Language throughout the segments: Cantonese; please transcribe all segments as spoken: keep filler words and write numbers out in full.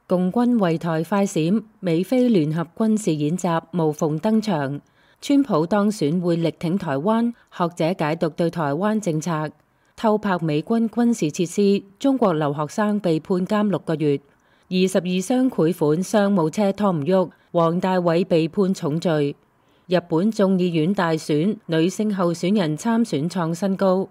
共軍圍台快閃，美菲聯合軍事演習無縫登場。川普當選會力挺台灣，學者解讀對台灣政策。偷拍美軍軍事設施，中國留學生被判監六個月。二十二箱賄款商務車拖唔喐，黃大煒被判重罪。日本眾議院大選，女性候選人參選創新高。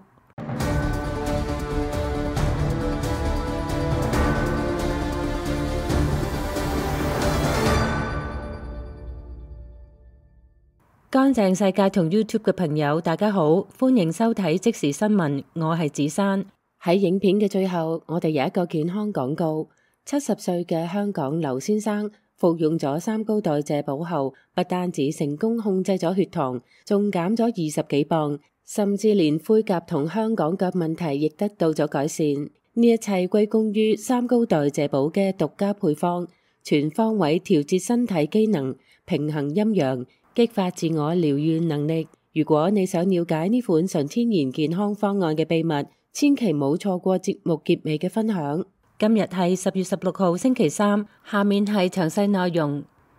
乾淨世界同 YouTube 嘅朋友，大家好，歡迎收睇即時新聞，我係子珊。喺影片嘅最後，我哋有一個健康廣告。七十歲嘅香港劉先生服用咗三高代謝補後，不單止成功控制咗血糖，仲減咗二十幾磅，甚至連灰甲同香港腳問題亦得到咗改善。呢一切歸功於三高代謝補嘅獨家配方，全方位調節身體機能，平衡陰陽，激發自我療癒能力。如果你想了解呢款純天然健康方案嘅秘密，千祈唔好錯過節目結尾嘅分享。今日係十月十六號星期三，下面係詳細內容。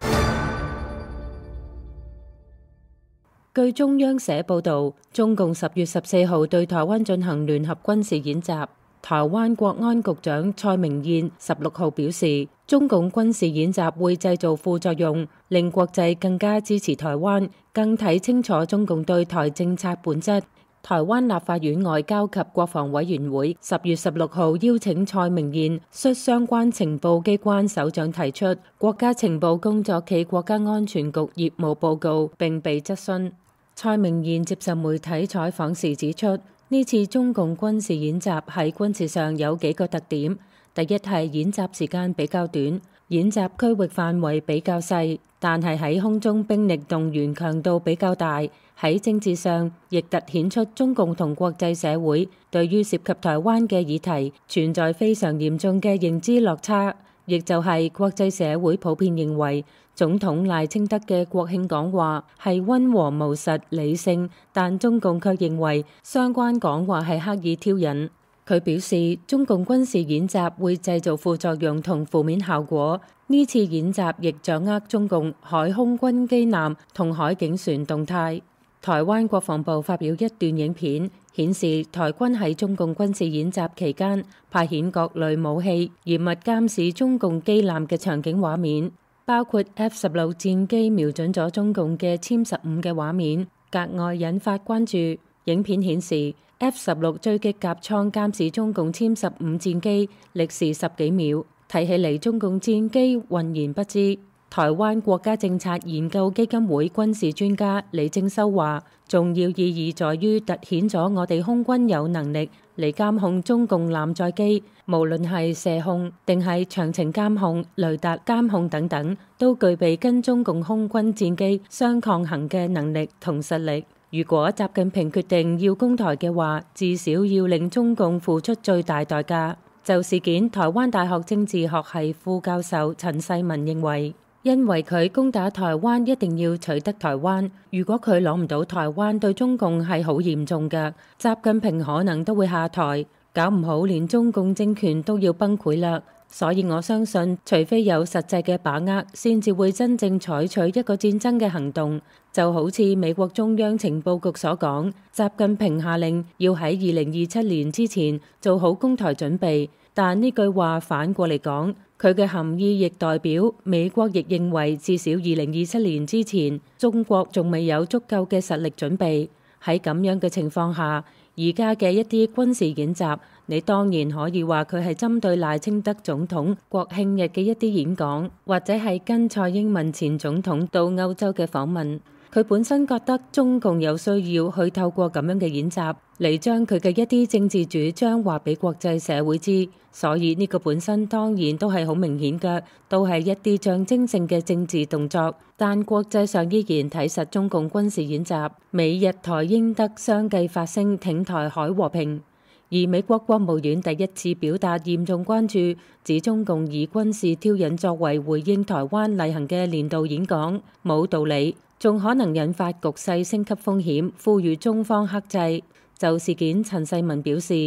據中央社報道，中共十月十四號對台灣進行聯合軍事演習。台灣國安局長蔡明彥十六號表示，中共軍事演習會製造副作用，令國際更加支持台灣，更睇清楚中共對台政策本質。台灣立法院外交及國防委員會十月十六號邀請蔡明彥率相關情報機關首長提出國家情報工作暨國家安全局業務報告，並被質詢。蔡明彥接受媒體採訪時指出，呢次中共軍事演習喺軍事上有幾個特點。第一係演習時間比較短，演習區域範圍比較細，但係喺空中兵力動員強度比較大。喺政治上亦突顯出中共同國際社會對於涉及台灣嘅議題存在非常嚴重嘅認知落差，亦就係國際社會普遍認為總統賴清德嘅國慶講話係溫和務實理性，但中共卻認為相關講話係刻意挑釁。佢表示，中共軍事演習會製造副作用同負面效果。呢次演習亦掌握中共海空軍機艦同海警船動態。台灣國防部發表一段影片，顯示台軍喺中共軍事演習期間派遣各類武器，嚴密監視中共機艦嘅場景畫面，包括 F 十六戰機瞄準咗中共嘅殲十五嘅畫面，格外引發關注。影片顯示 F 十六追擊甲艙監視中共殲十五戰機，歷時十幾秒，睇起嚟中共戰機渾然不知。台灣國家政策研究基金會軍事專家李正修話，重要意義在於凸顯咗我哋空軍有能力嚟監控中共艦載機，無論係射控定係長程監控、雷達監控等等，都具備跟中共空軍戰機相抗衡嘅能力同實力。如果習近平決定要攻台嘅話，至少要令中共付出最大代價。就事件，台灣大學政治學系副教授陳世文認為，因為佢攻打台灣一定要取得台灣，如果佢攞唔到台灣，對中共係好嚴重嘅。習近平可能都會下台，搞唔好連中共政權都要崩潰啦。所以我相信，除非有實際嘅把握，先至會真正採取一個戰爭嘅行動。就好似美國中央情報局所講，習近平下令要喺二零二七年之前做好攻台準備。但呢句話反過嚟講，佢嘅含義亦代表美國亦認為至少二零二七年之前，中國仲未有足夠嘅實力準備。喺咁樣嘅情況下，而家嘅一啲軍事演習，你當然可以話佢係針對賴清德總統國慶日嘅一啲演講，或者係跟蔡英文前總統到歐洲嘅訪問。佢本身覺得中共有需要去透過咁樣嘅演習嚟將佢嘅一啲政治主張話俾國際社會知，所以呢個本身當然都係好明顯嘅，都係一啲象徵性嘅政治動作。但國際上依然睇實中共軍事演習，美日台英德相繼發聲挺台海和平。而美國國務院第一次表達嚴重關注，指中共以軍事挑釁作為回應台灣例行嘅年度演講，冇道理，仲可能引發局勢升級風險，呼籲中方克制。就事件，陳世文表示，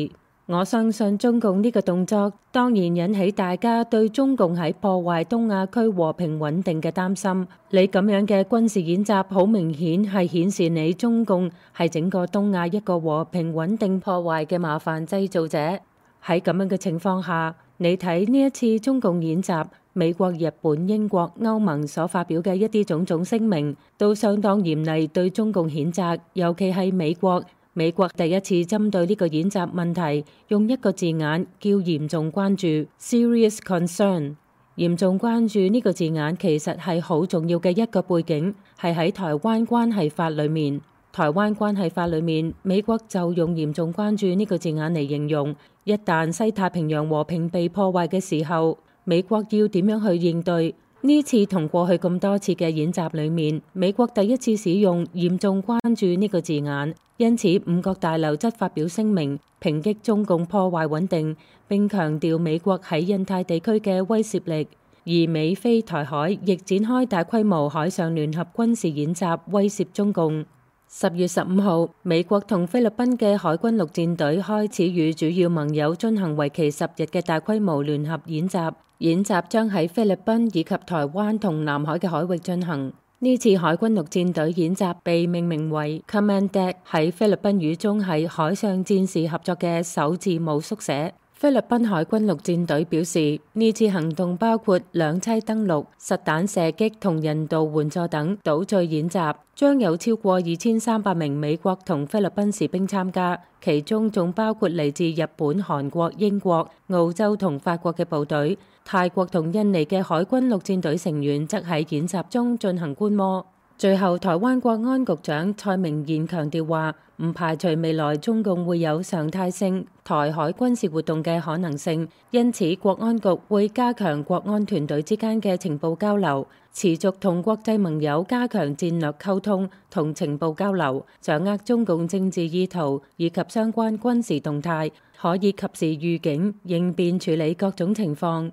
我相信中共呢個動作當然引起大家對中共喺破壞東亞區和平穩定嘅擔心。你咁樣嘅軍事演習好明顯係顯示你中共係整個東亞一個和平穩定破壞嘅麻煩製造者。喺咁樣嘅情況下，你睇呢一次中共演習，美國、日本、英國、歐盟所發表嘅一啲種種聲明都相當嚴厲對中共譴責，尤其係美國。美國第一次針對呢個演習問題，用一個字眼叫嚴重關注 （serious concern）。嚴重關注呢個字眼其實係好重要嘅一個背景，係喺台灣關係法裏面。台灣關係法裏面，美國就用嚴重關注呢個字眼嚟形容，一旦西太平洋和平被破壞嘅時候，美國要點樣去應對？呢次同過去咁多次嘅演習裏面，美國第一次使用嚴重關注呢個字眼，因此五角大樓則發表聲明，抨擊中共破壞穩定，並強調美國喺印太地區嘅威懾力，而美菲台海亦展開大規模海上聯合軍事演習，威懾中共。十月十五號，美國同菲律賓嘅海軍陸戰隊開始與主要盟友進行為期十日嘅大規模聯合演習。演習將喺菲律賓以及台灣同南海嘅海域進行。呢次海軍陸戰隊演習被命名為 Command Deck， 喺菲律賓語中係海上戰士合作嘅首字母縮寫。菲律賓海軍陸戰隊表示，呢次行動包括兩棲登陸、實彈射擊同人道援助等島嶼演習，將有超過二千三百名美國同菲律賓士兵參加，其中仲包括嚟自日本、韓國、英國、澳洲同法國嘅部隊。泰國同印尼嘅海軍陸戰隊成員則喺演習中進行觀摩。最後，台灣國安局長蔡明彥強調話，唔排除未來中共會有常態性台海軍事活動嘅可能性，因此國安局會加強國安團隊之間嘅情報交流，持續同國際盟友加強戰略溝通同情報交流，掌握中共政治意圖以及相關軍事動態，可以及時預警、應變處理各種情況。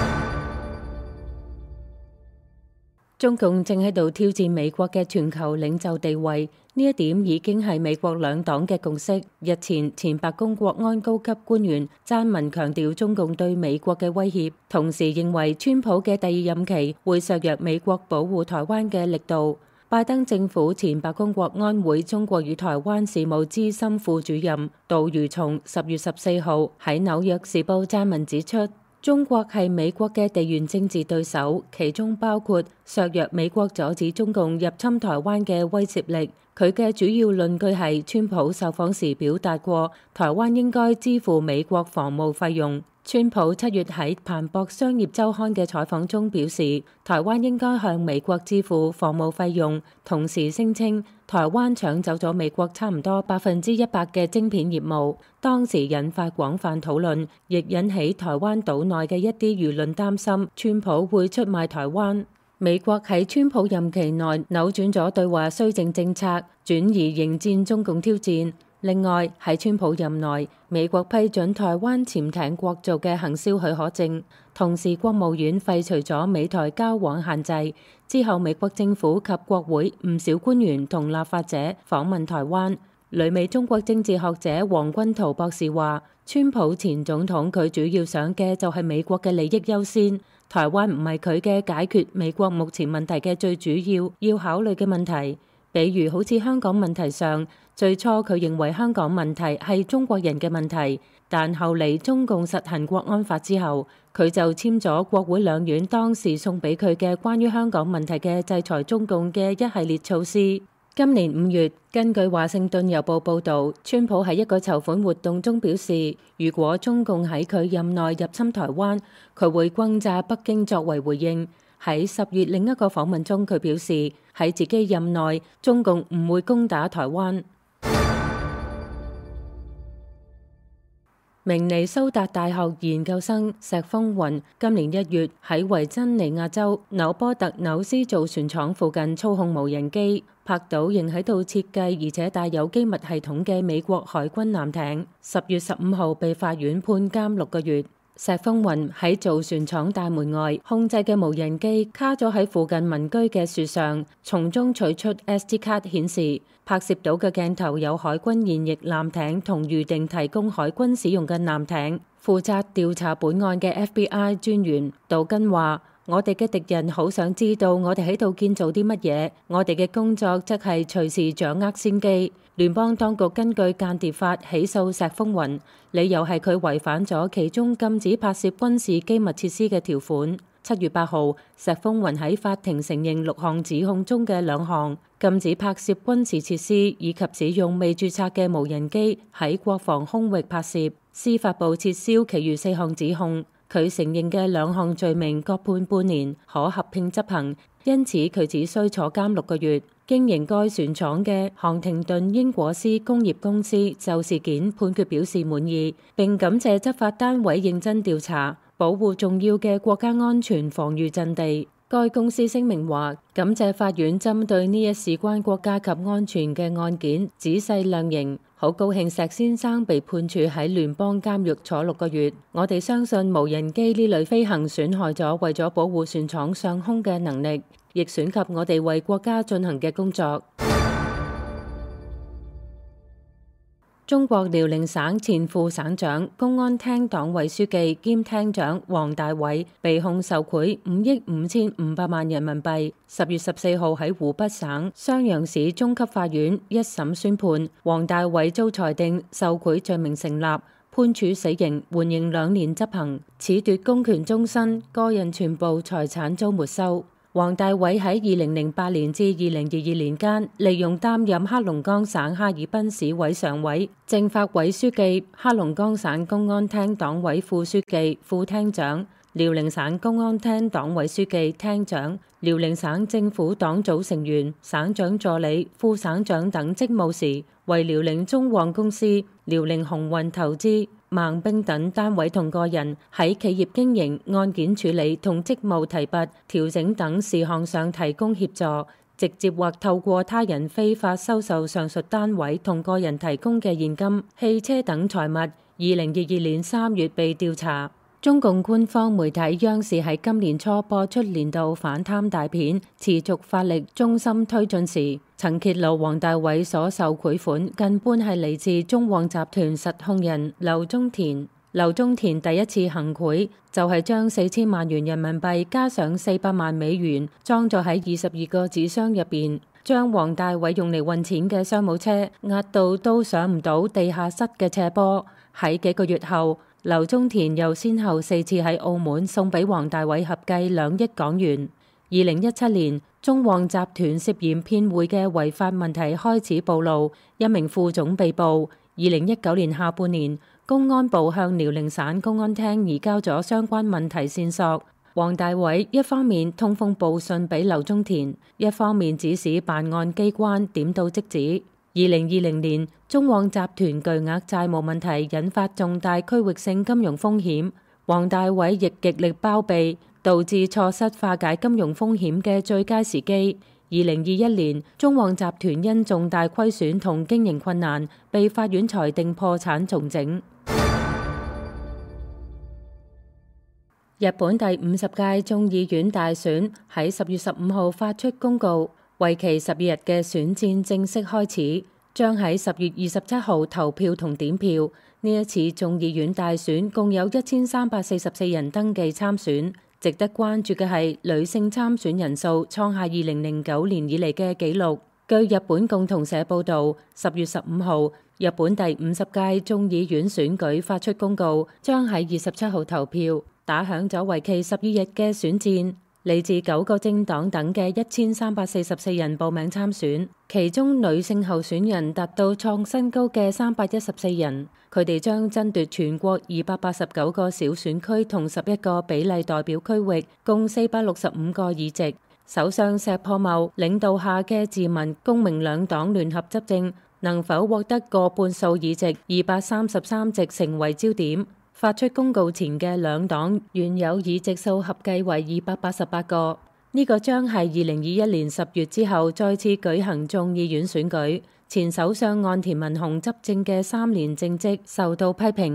中共正喺度挑戰美國嘅全球領袖地位，呢一點已經係美國兩黨嘅共識。日前，前白宮國安高級官員撰文強調中共對美國嘅威脅，同時認為川普嘅第二任期會削弱美國保護台灣嘅力度。拜登政府前白宮國安會中國與台灣事務資深副主任杜如松十月十四號喺紐約時報撰文指出，中國係美國嘅地緣政治對手，其中包括削弱美國阻止中共入侵台灣嘅威懾力。佢嘅主要論據係，川普受訪時表達過，台灣應該支付美國防務費用。川普七月喺彭博商業週刊嘅採訪中表示，台灣應該向美國支付防務費用，同時聲稱台灣搶走咗美國差唔多百分之一百嘅晶片業務。當時引發廣泛討論，亦引起台灣島內嘅一啲輿論擔心川普會出賣台灣。美國喺川普任期內扭轉咗對華綏靖政策，轉而迎戰中共挑戰。另外喺川普任內，美國批准台灣潛艇國造嘅行銷許可證，同時國務院廢除咗美台交往限制。之後，美國政府及國會唔少官員同立法者訪問台灣。旅美中國政治學者黃君濤博士話，川普前總統佢主要想嘅就係美國嘅利益優先，台灣唔係佢嘅解決美國目前問題嘅最主要要考慮嘅問題。比如好似香港問題上，最初佢認為香港問題係中國人嘅問題，但後嚟中共實行國安法之後，佢就簽咗國會兩院當時送俾佢嘅關於香港問題嘅制裁中共嘅一系列措施。今年五月，根據華盛頓郵報報導，川普喺一個籌款活動中表示，如果中共喺佢任內入侵台灣，佢會轟炸北京作為回應。喺十月另一個訪問中，佢表示喺自己任內，中共唔會攻打台灣。明尼蘇達大學研究生石豐雲今年一月喺維珍尼亞州紐波特紐斯造船廠附近操控無人機，拍到仍喺度設計而且帶有機密系統嘅美國海軍艦艇。十月十五號被法院判監六個月。 石豐雲喺造船廠大門外控制嘅無人機卡咗喺附近民居嘅樹上，從中取出 S D 卡顯示拍攝到嘅鏡頭有海軍現役艦艇同預定提供海軍使用嘅艦艇。負責調查本案嘅 F B I 專員杜根話：我哋嘅敵人好想知道我哋喺度建造啲乜嘢，我哋嘅工作則係隨時掌握先機。聯邦當局根據間諜法起訴石豐雲，理由係佢違反咗其中禁止拍攝軍事機密設施嘅條款。七月八號，石豐雲喺法庭承認六項指控中嘅兩項，禁止拍攝軍事設施以及使用未註冊嘅無人機喺國防空域拍攝。司法部撤銷其餘四項指控，佢承認嘅兩項罪名各判半年，可合併執行，因此佢只需坐監六個月。經營該船廠嘅杭廷頓英果斯工業公司就事件判決表示滿意，並感謝執法單位認真調查，保護重要嘅國家安全防禦陣地。該公司聲明話，感謝法院針對呢一事關國家及安全嘅案件仔細量刑，好高興石先生被判處喺聯邦監獄坐六個月。我哋相信無人機呢類飛行損害咗為咗保護船廠上空嘅能力，亦損及我哋為國家進行嘅工作。中國遼寧省前副省長、公安廳黨委書記兼廳長王大偉被控受賄五億五千五百萬人民幣。十月十四號喺湖北省襄陽市中級法院一審宣判，王大偉遭裁定受賄罪名成立，判處死刑，緩刑兩年執行，褫奪公權終身，個人全部財產遭沒收。王大偉喺二零零八年至二零二二年間，利用擔任黑龍江省哈爾濱市委常委、政法委書記、黑龍江省公安廳黨委副書記、副廳長、遼寧省公安廳黨委書記、廳長、遼寧省政府黨組成員、省長助理、副省長等職務時，為遼寧中旺公司、遼寧鴻運投資、孟兵等單位同個人喺企業經營、案件處理同職務提拔、調整等事項上提供協助，直接或透過他人非法收受上述單位同個人提供嘅現金、汽車等財物。二零二二年三月被調查。中共官方媒體央視喺今年初播出年度反貪大片《持續發力，衷心推進》時，曾揭露王大偉所受賄款近半係嚟自中旺集團實控人劉宗田。劉宗田第一次行賄就係將四千萬元人民幣加上四百萬美元裝咗喺二十二個紙箱入邊，將王大偉用嚟運錢嘅商務車壓到都上唔到地下室嘅斜坡。喺幾個月後，劉宗田又先後四次喺澳門送俾王大偉合計兩億港元。二零一七年，中旺集團涉嫌騙匯嘅違法問題開始暴露，一名副總被捕。二零一九年下半年，公安部向遼寧省公安廳移交咗相關問題線索。王大偉一方面通風報信俾劉宗田，一方面指使辦案機關點到即止。二零二零年，中旺集團巨額債務問題引發重大區域性金融風險，王大偉亦極力包庇，導致錯失化解金融風險嘅最佳時機。二零二一年，中旺集團因重大虧損同經營困難，被法院裁定破產重整。日本第五十屆眾議院大選喺十月十五號發出公告，為期十二日嘅選戰正式開始，將喺十月二十七號投票同點票。呢一次眾議院大選共有一千三百四十四人登記參選。值得關注嘅係女性參選人數創下二零零九年以嚟嘅紀錄。據日本共同社報導，十月十五號，日本第五十屆眾議院選舉發出公告，將喺二十七號投票，打響咗為期十二日嘅選戰。嚟自九個政黨等嘅一千三百四十四人報名參選，其中女性候選人達到創新高嘅三百一十四人。佢哋將爭奪全國二百八十九個小選區同十一個比例代表區域，共四百六十五個議席。首相石破茂領導下嘅自民公明兩黨聯合執政，能否獲得過半數議席二百三十三席成為焦點。發出公告前嘅兩黨原有議席數合計為二百八十八個，呢、這個將係二零二一年十月之後再次舉行眾議院選舉。前首相岸田文雄執政嘅三年政績受到批評。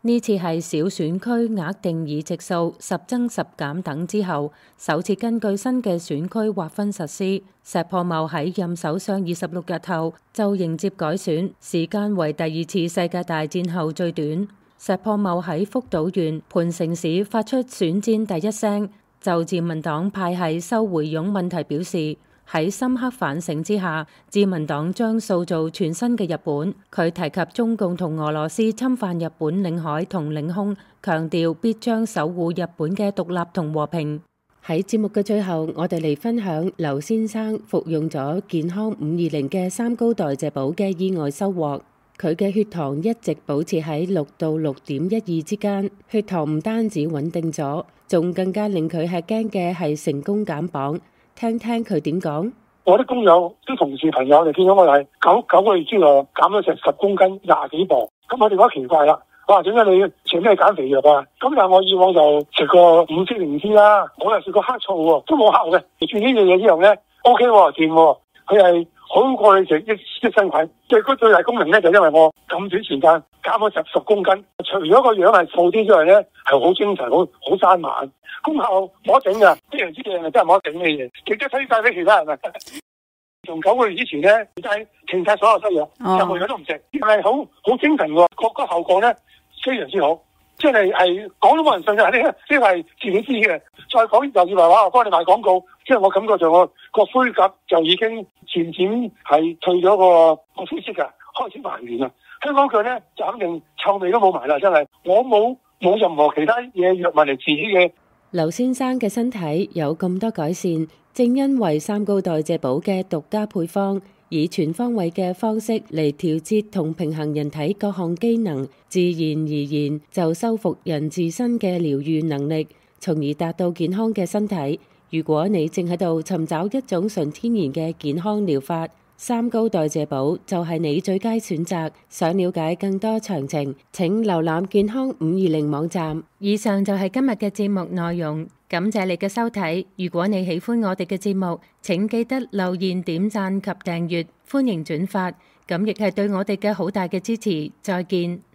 呢次係小選區額定議席數十增十減等之後，首次根據新嘅選區劃分實施。石破茂喺任首相二十六日後就迎接改選，時間為第二次世界大戰後最短。石破茂喺福島縣磐城市發出選戰第一聲，就自民黨派系收回佣問題表示，喺深刻反省之下，自民黨將塑造全新嘅日本。佢提及中共同俄羅斯侵犯日本領海同領空，強調必將守護日本嘅獨立同和平。喺節目嘅最後，我哋嚟分享劉先生服用咗健康五二零嘅三高代謝寶嘅意外收穫。佢嘅血糖一直保持喺六到六點一二之間，血糖唔單止穩定咗，仲更加令佢吃驚嘅係成功減磅。聽聽佢點講。 我啲工友、啲同事朋友，你見到我係九九個月之內減咗成十公斤，廿幾磅。咁我哋覺得奇怪啦，哇！點解你食咩減肥藥啊？咁但係我以往就食過五星靈芝啦，我又食過黑醋喎，都冇效嘅。轉呢樣嘢之後咧 ，O K 喎，掂喎，佢係好過你食益益生菌。最嗰最大功能咧，就因為我咁短時間減咗十十公斤，除咗個樣係瘦啲之外咧，係好精神，好好生猛。功效冇得頂噶，非常之靚啊！真係冇得頂嘅嘢，值得推介俾其他人啊！從九個月之前咧，就係停晒所有西藥，任何藥都唔食，係好好精神喎，個個效果咧非常之好，即係係講都冇人信嘅，呢呢係自己知嘅。再講又以為話我幫你賣廣告，即係我感覺上我個灰甲就已經漸漸係退咗個個灰色噶，開始還原啦。香港腳咧就肯定臭味都冇埋啦，真係我冇冇任何其他嘢藥物嚟治嘅。 劉先生嘅身體有咁多改善，正因為三高代謝寶嘅獨家配方，以全方位嘅方式嚟調節同平衡人體各項機能，自然而然就修復人自身嘅療癒能力，從而達到健康嘅身體。如果你正喺度尋找一種純天然嘅健康療法，三高代謝寶就係你最佳選擇。想了解更多詳情，請瀏覽健康五二零網站。以上就係今日嘅節目內容，感謝你嘅收睇。如果你喜歡我哋嘅節目，請記得留言、點讚及訂閱，歡迎轉發，咁亦係對我哋嘅好大嘅支持。再見。